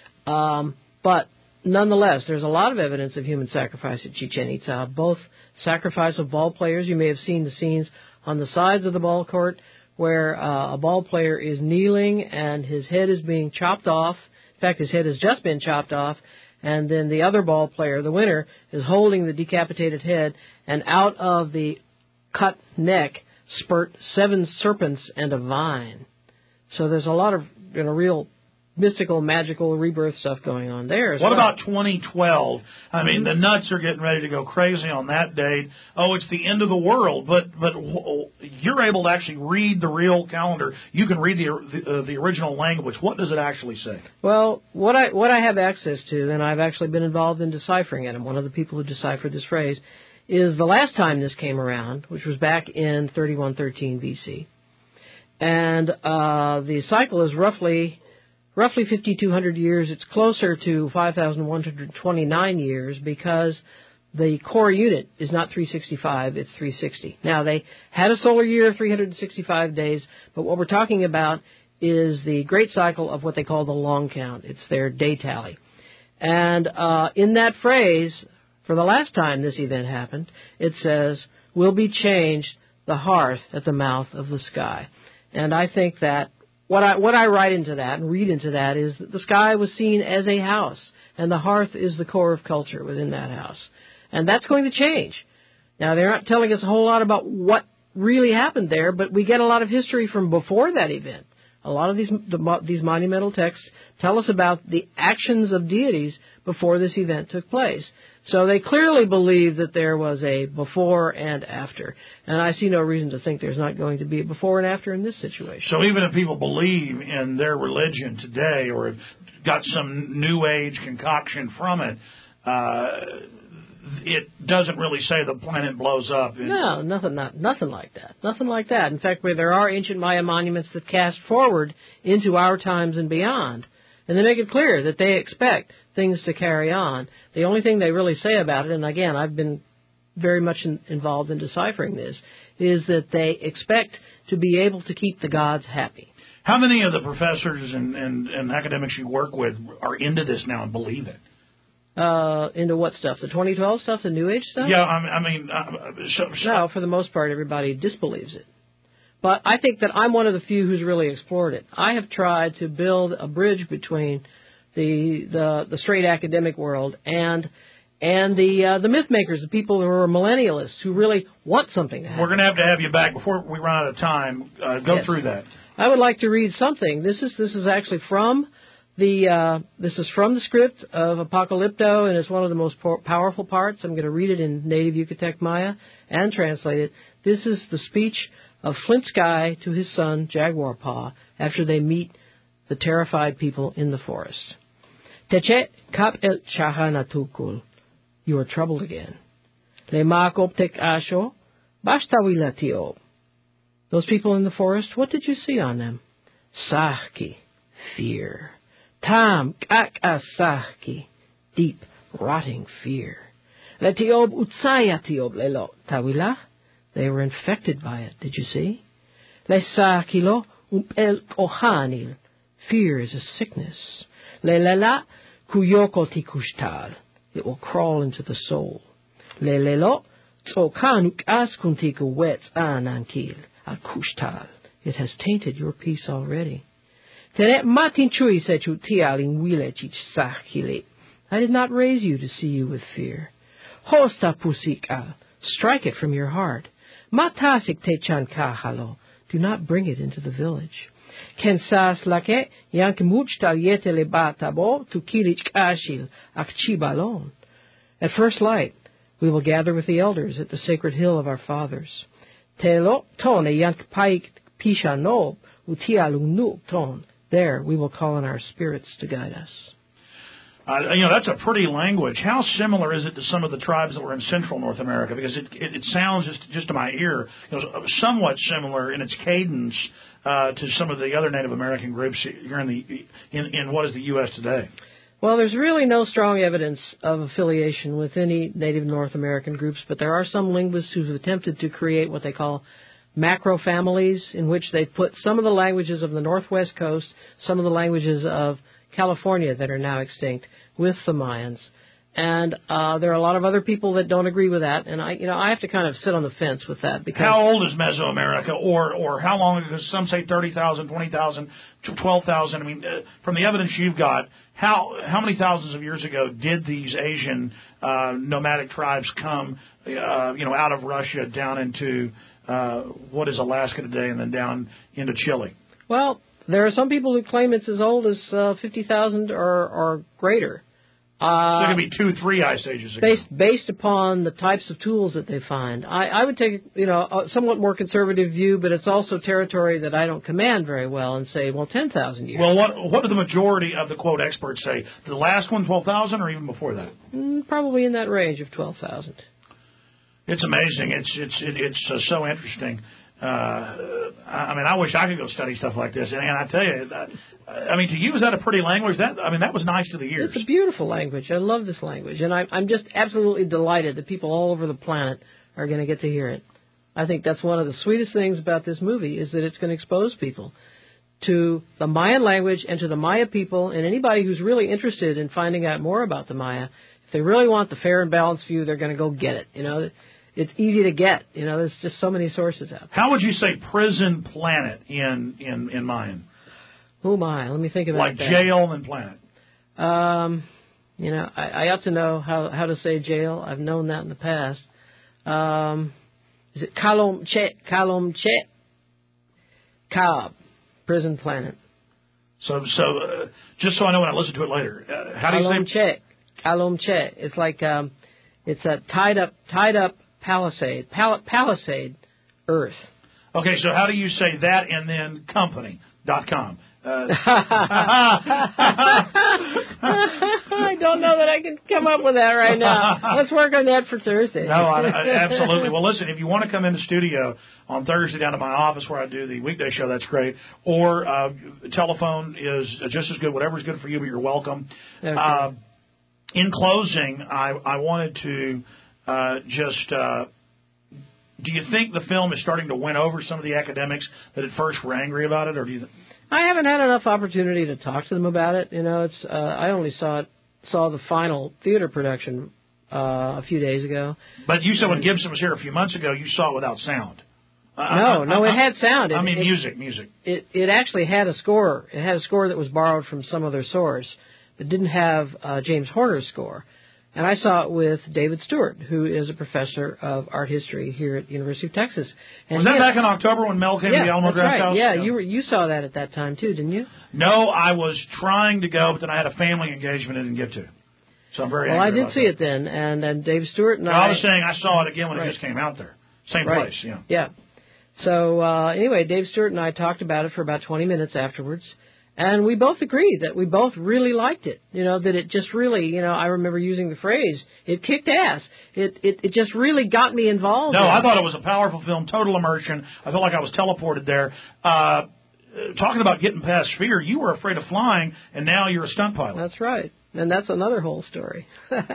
Um, but nonetheless, there's a lot of evidence of human sacrifice at Chichen Itza, both sacrifice of ball players. You may have seen the scenes on the sides of the ball court where uh, a ball player is kneeling and his head is being chopped off. In fact, his head has just been chopped off. And then the other ball player, the winner, is holding the decapitated head, and out of the cut neck spurt seven serpents and a vine. So there's a lot of, you know, real mystical, magical rebirth stuff going on there. What well. about twenty twelve? I mean, the nuts are getting ready to go crazy on that date. Oh, it's the end of the world. But but you're able to actually read the real calendar. You can read the the, uh, the original language. What does it actually say? Well, what I what I have access to, and I've actually been involved in deciphering it, and one of the people who deciphered this phrase, is the last time this came around, which was back in thirty-one thirteen B C. And uh, the cycle is roughly... Roughly fifty-two hundred years. It's closer to five thousand one hundred twenty-nine years because the core unit is not three sixty-five, it's three sixty. Now, they had a solar year of three hundred sixty-five days, but what we're talking about is the great cycle of what they call the long count. It's their day tally. And uh, in that phrase, for the last time this event happened, it says, will be changed the hearth at the mouth of the sky. And I think that what I what I write into that and read into that is that the sky was seen as a house, and the hearth is the core of culture within that house. And that's going to change. Now, they're not telling us a whole lot about what really happened there, but we get a lot of history from before that event. A lot of these the, these monumental texts tell us about the actions of deities before this event took place. So they clearly believe that there was a before and after. And I see no reason to think there's not going to be a before and after in this situation. So even if people believe in their religion today or have got some new age concoction from it, uh, it doesn't really say the planet blows up. No, nothing, not, nothing like that. Nothing like that. In fact, where there are ancient Maya monuments that cast forward into our times and beyond, and they make it clear that they expect things to carry on. The only thing they really say about it, and again, I've been very much in, involved in deciphering this, is that they expect to be able to keep the gods happy. How many of the professors and, and, and academics you work with are into this now and believe it? Uh, into what stuff? The twenty twelve stuff? The New Age stuff? Yeah, I, I mean... Uh, so, so. No, for the most part, everybody disbelieves it. But I think that I'm one of the few who's really explored it. I have tried to build a bridge between the the, the straight academic world and and the uh, the myth makers, the people who are millennialists, who really want something to happen. We're going to have to have you back before we run out of time. Uh, go yes. through that. I would like to read something. This is this is actually from... The uh, this is from the script of Apocalypto, and it's one of the most po- powerful parts. I'm going to read it in native Yucatec Maya and translate it. This is the speech of Flint Sky to his son, Jaguar Paw, after they meet the terrified people in the forest. Teche kap el chahanatukul. You are troubled again. Le makoptek asho, bashtawilatio. Those people in the forest, what did you see on them? Sahki, fear. Tam kak asahki, deep, rotting fear. Letiob utsayatiob lelo tawila. They were infected by it, did you see? Lesakilo umpel kohanil. Fear is a sickness. Lelela kuyoko tikushtal. It will crawl into the soul. Lelelo tsokanuk askuntiku wets anankil akushtal. It has tainted your peace already. I did not raise you to see you with fear. Hosta pusikal, strike it from your heart. Matasik techan kahalo, do not bring it into the village. Kensas lake yankmuchtal yetele batabo to kilich ashil akchibalon. At first light, we will gather with the elders at the sacred hill of our fathers. Telo tone yankpaik pishanob utialunu ton. There, we will call on our spirits to guide us. Uh, you know, that's a pretty language. How similar is it to some of the tribes that were in Central North America? Because it it, it sounds just just to my ear, you know, somewhat similar in its cadence uh, to some of the other Native American groups here in the in, in what is the U S today. Well, there's really no strong evidence of affiliation with any Native North American groups, but there are some linguists who've attempted to create what they call macro families, in which they put some of the languages of the Northwest Coast, some of the languages of California that are now extinct, with the Mayans. And uh, there are a lot of other people that don't agree with that, and I, you know, I have to kind of sit on the fence with that. Because how old is Mesoamerica, or or how long? Because some say thirty thousand, twenty thousand, twelve thousand. I mean, uh, from the evidence you've got, how how many thousands of years ago did these Asian uh, nomadic tribes come, uh, you know, out of Russia down into uh, what is Alaska today, and then down into Chile? Well, there are some people who claim it's as old as uh, fifty thousand or, or greater. Uh, so it could be two, three ice ages ago. Based, based upon the types of tools that they find. I, I would take, you know, a somewhat more conservative view, but it's also territory that I don't command very well, and say, well, ten thousand years. Well, what what do the majority of the, quote, experts say? The last one, twelve thousand, or even before that? Mm, probably in that range of twelve thousand. It's amazing. It's, it's, it, it's uh, so interesting. Uh, I mean, I wish I could go study stuff like this. And, and I tell you, that, I mean, to use that a pretty language, that I mean, that was nice to the ears. It's a beautiful language. I love this language. And I, I'm just absolutely delighted that people all over the planet are going to get to hear it. I think that's one of the sweetest things about this movie, is that it's going to expose people to the Mayan language and to the Maya people, and anybody who's really interested in finding out more about the Maya. If they really want the fair and balanced view, they're going to go get it, you know. It's easy to get. You know, there's just so many sources out there. How would you say prison planet in, in, in Mayan? Oh, my. Let me think about like that. Like jail and planet. Um, you know, I, I ought to know how, how to say jail. I've known that in the past. Um, is it Kalom Chet? Kalom Chet? Cobb, Prison Planet. So, so uh, just so I know when I listen to it later, uh, how do you Kalom say? Chet. Kalom Chet. It's like um, it's a tied up, tied up palisade, pal- palisade, Earth. Okay, so how do you say that and then company dot com? Uh, I don't know that I can come up with that right now. Let's work on that for Thursday. No, I, I, absolutely. Well, listen, if you want to come in the studio on Thursday down to my office where I do the weekday show, that's great. Or uh, telephone is just as good. Whatever's good for you, but you're welcome. Okay. Uh, in closing, I, I wanted to uh, just... Uh, do you think the film is starting to win over some of the academics that at first were angry about it, or do you? Th- I haven't had enough opportunity to talk to them about it. You know, it's uh, I only saw it saw the final theater production uh, a few days ago. But you said when Gibson was here a few months ago, you saw it without sound. No, I, I, no, I, it had sound. It, I mean, it, music, music. It it actually had a score. It had a score that was borrowed from some other source. It didn't have uh, James Horner's score. And I saw it with David Stewart, who is a professor of art history here at the University of Texas. And was that had, back in October when Mel came yeah, to the Alamo that's Draft right. House? Yeah, you were, you saw that at that time too, didn't you? No, I was trying to go, but then I had a family engagement I didn't get to. So I'm very well. I angry did about see that. it then, and and Dave Stewart and no, I. I was saying I saw it again when right. it just came out there, same right. place. Yeah. Yeah. So uh, anyway, Dave Stewart and I talked about it for about twenty minutes afterwards. And we both agreed that we both really liked it. You know, that it just really, you know, I remember using the phrase, it kicked ass. It it, it just really got me involved. No, in I it. thought it was a powerful film, total immersion. I felt like I was teleported there. Uh, talking about getting past fear, you were afraid of flying, and now you're a stunt pilot. That's right. And that's another whole story.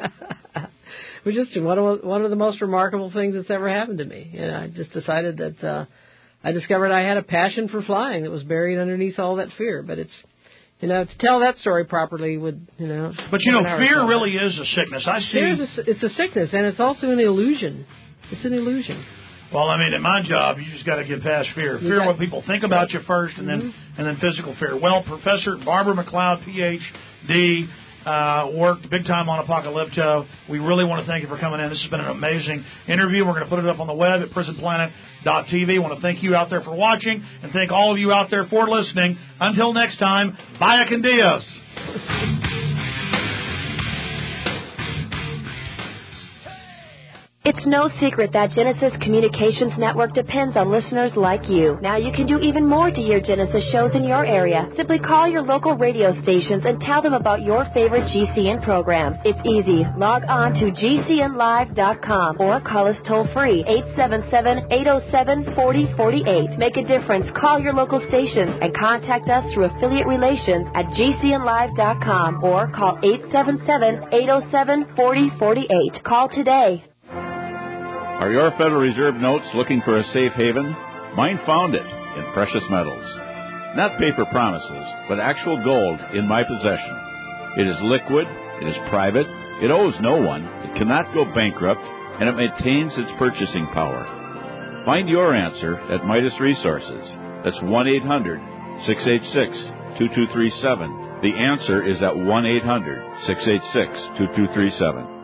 Which is one of, one of the most remarkable things that's ever happened to me. You know, I just decided that... Uh, I discovered I had a passion for flying that was buried underneath all that fear. But it's, you know, to tell that story properly would, you know. But, you know, fear really is a sickness. I see. Fear is a, it's a sickness, and it's also an illusion. It's an illusion. Well, I mean, in my job, you just got to get past fear. Fear what people think about you first, and then mm-hmm. and then physical fear. Well, Professor Barbara McLeod, P H D, uh, worked big time on Apocalypto. We really want to thank you for coming in. This has been an amazing interview. We're going to put it up on the web at prison planet dot t v. I want to thank you out there for watching, and thank all of you out there for listening. Until next time, vaya con Dios. It's no secret that Genesis Communications Network depends on listeners like you. Now you can do even more to hear Genesis shows in your area. Simply call your local radio stations and tell them about your favorite G C N programs. It's easy. Log on to G C N live dot com or call us toll-free, eight seven seven, eight oh seven, four oh four eight. Make a difference. Call your local stations and contact us through affiliate relations at G C N live dot com or call eight seven seven, eight oh seven, four oh four eight. Call today. Are your Federal Reserve notes looking for a safe haven? Mine found it in precious metals. Not paper promises, but actual gold in my possession. It is liquid, it is private, it owes no one, it cannot go bankrupt, and it maintains its purchasing power. Find your answer at Midas Resources. That's one eight hundred, six eight six, two two three seven. The answer is at one eight hundred, six eight six, two two three seven.